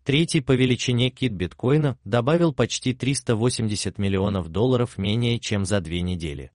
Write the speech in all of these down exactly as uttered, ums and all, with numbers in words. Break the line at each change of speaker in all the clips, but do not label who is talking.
Третий по величине кит биткоина добавил почти триста восемьдесят миллионов долларов менее чем за две недели.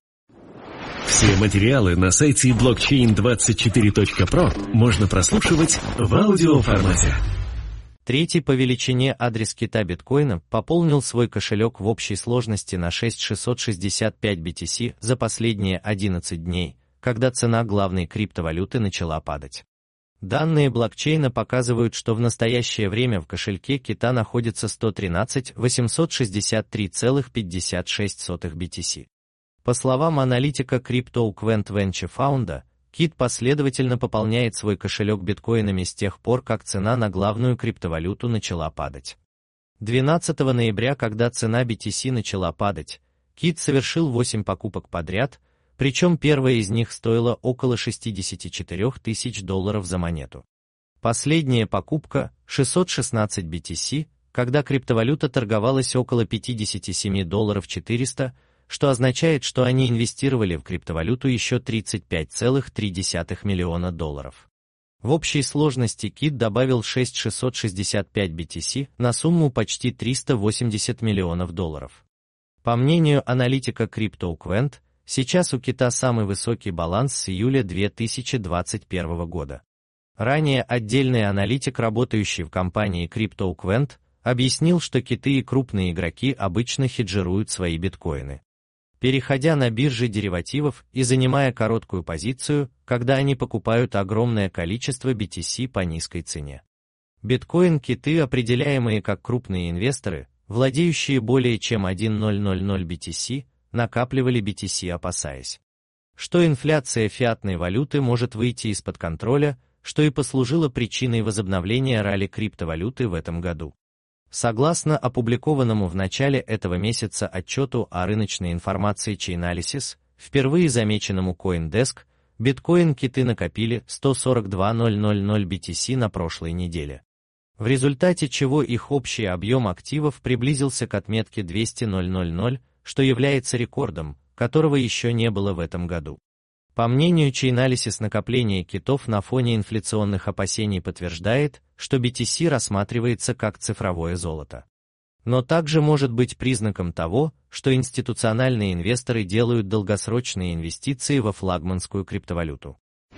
Все материалы на сайте блокчейн двадцать четыре точка про можно прослушивать в аудиоформате.
Третий по величине адрес кита биткоина пополнил свой кошелек в общей сложности на шесть тысяч шестьсот шестьдесят пять би ти си за последние одиннадцать дней, когда цена главной криптовалюты начала падать. Данные блокчейна показывают, что в настоящее время в кошельке кита находится сто тринадцать тысяч восемьсот шестьдесят три целых пятьдесят шесть сотых би ти си. По словам аналитика CryptoQuant Venture Fund, кит последовательно пополняет свой кошелек биткоинами с тех пор, как цена на главную криптовалюту начала падать. двенадцатого ноября, когда цена би ти си начала падать, кит совершил восемь покупок подряд, причем первая из них стоила около шестьдесят четыре тысячи долларов за монету. Последняя покупка – шестьсот шестнадцать би ти си, когда криптовалюта торговалась около пятьдесят семь долларов четыреста, что означает, что они инвестировали в криптовалюту еще тридцать пять целых три десятых миллиона долларов. В общей сложности кит добавил шесть тысяч шестьсот шестьдесят пять би ти си на сумму почти триста восемьдесят миллионов долларов. По мнению аналитика CryptoQuant, сейчас у кита самый высокий баланс с июля две тысячи двадцать первого года. Ранее отдельный аналитик, работающий в компании CryptoQuant, объяснил, что киты и крупные игроки обычно хеджируют свои биткоины, переходя на биржи деривативов и занимая короткую позицию, когда они покупают огромное количество би ти си по низкой цене. Биткоин-киты, определяемые как крупные инвесторы, владеющие более чем тысяча би ти си, накапливали би ти си, опасаясь, что инфляция фиатной валюты может выйти из-под контроля, что и послужило причиной возобновления ралли криптовалюты в этом году. Согласно опубликованному в начале этого месяца отчету о рыночной информации Chainalysis, впервые замеченному CoinDesk, биткоин-киты накопили сто сорок два тысячи би ти си на прошлой неделе, в результате чего их общий объем активов приблизился к отметке двести тысяч, что является рекордом, которого еще не было в этом году. По мнению Chainalysis, накопление китов на фоне инфляционных опасений подтверждает, что би ти си рассматривается как цифровое золото. Но также может быть признаком того, что институциональные инвесторы делают долгосрочные инвестиции во флагманскую криптовалюту.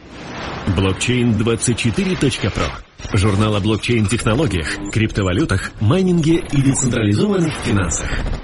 блокчейн двадцать четыре точка про. Журнал о блокчейн-технологиях, криптовалютах, майнинге и децентрализованных финансах.